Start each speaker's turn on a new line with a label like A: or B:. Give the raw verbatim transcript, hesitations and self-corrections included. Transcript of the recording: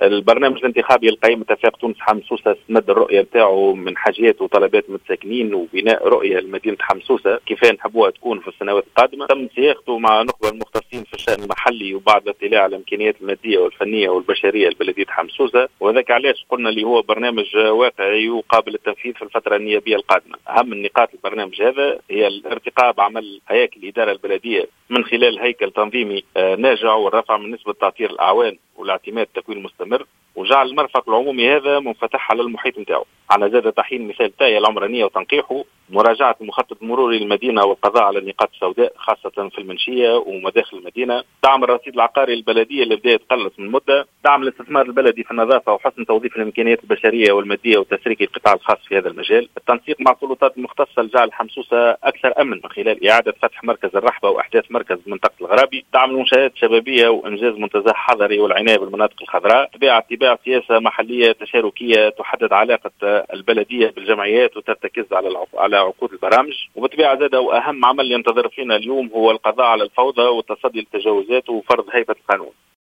A: البرنامج الانتخابي القائم اتفاق تونس حمصوصة استمد الرؤية نتاعو من حاجات وطلبات المتساكنين وبناء رؤية لمدينة حمصوصة كيف نحبوها تكون في السنوات القادمة. تم صياغته مع نخبة المختصين في الشأن المحلي وبعد الاطلاع على الإمكانيات المادية والفنية والبشرية لبلدية حمصوصة، وذاك علاش قلنا اللي هو برنامج واقعي وقابل للتنفيذ في الفترة النيابية القادمة. أهم النقاط البرنامج هذا هي الارتقاء بعمل هياكل الإدارة البلدية من خلال هيكل تنظيمي ناجع والرفع من نسبة تعطير الأعوان والاعتماد التكوين المستمر، وجعل المرفق العمومي هذا منفتح على المحيط نتاعو. على زاد تحيين مثال التاية العمرانية وتنقيحه، مراجعة المخطط المروري للمدينة والقضاء على النقاط السوداء خاصة في المنشية ومداخل المدينة، دعم الرصيد العقاري البلدية اللي بدأ يتقلص من مدة، دعم الاستثمار البلدي في النظافة وحسن توظيف الإمكانيات البشرية والمادية وتسريك القطاع الخاص في هذا المجال، التنسيق مع السلطات المختصة لجعل حمصوصة أكثر أمن من خلال إعادة فتح مركز الرحبة وإحداث مركز منطقة الغرابي، دعم المنشآت الشبابية وإنجاز منتزه حضري والعناية بالمناطق الخضراء، اتباع اتباع سياسة محلية تشاركية تحدد علاقة البلدية بالجمعيات وترتكز على على عقود البرامج، وبالطبيعة زاد وأهم عمل ينتظر فينا اليوم هو القضاء على الفوضى والتصدي للتجاوزات وفرض هيبة القانون.